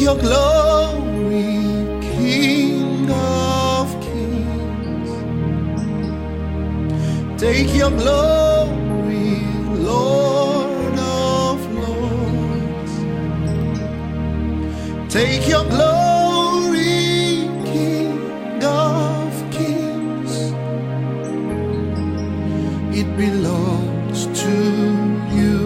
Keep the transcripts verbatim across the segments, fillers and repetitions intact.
your glory, King of Kings. Take your glory, Lord of Lords. Take your glory, King of Kings. It belongs to you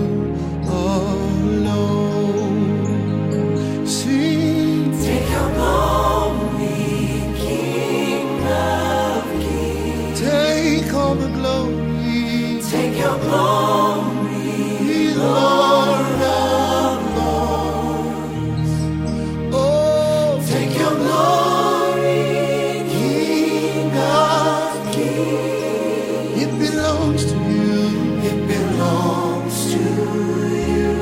alone. Sing. Take your glory, King of Kings. Take all the glory. Take your glory, Lord of Lords. Oh, Take your glory, King of Kings. it belongs to you. It belongs to you,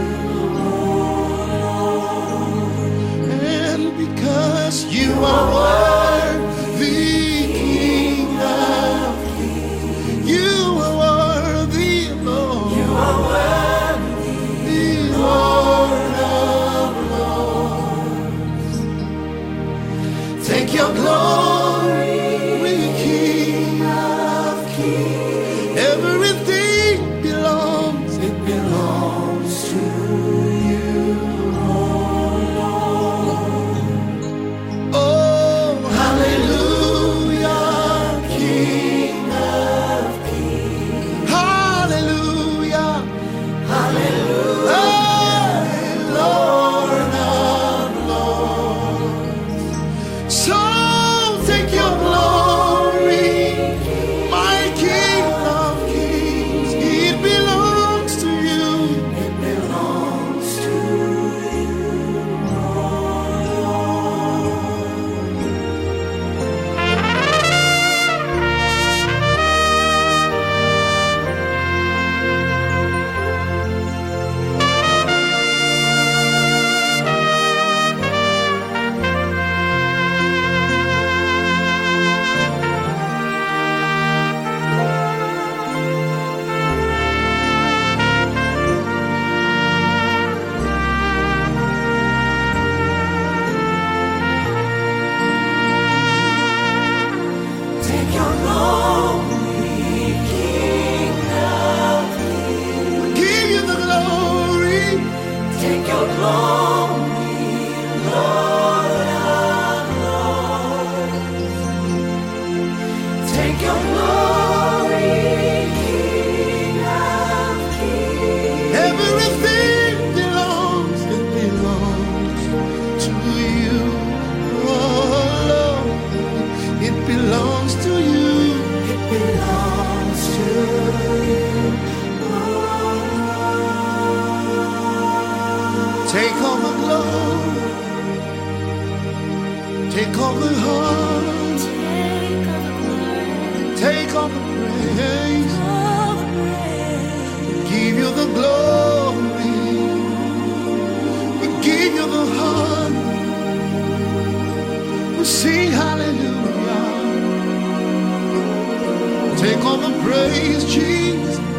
Lord. And because you are worthy, King of Kings, you are worthy, Lord. You are worthy, Lord of Lords. Take your glory, King of Kings. everything belongs. It belongs to you, Lord. Oh, Hallelujah, King of Kings. hallelujah. Hallelujah, Hey, Lord of Lords. so take your glory, my King of Kings. It belongs to you. It belongs to you, Take your glory, King of Kings. Give you the glory. Take your glory, Lord of Lords. Take your glory, King of Kings. Everything belongs. It belongs to you. Oh, Lord. It belongs to you. It belongs to you, Lord. Take all the glory. Take all the heart. Take all the praise. Give you the glory. We give you the heart. We sing hallelujah. Take all the praise, Jesus.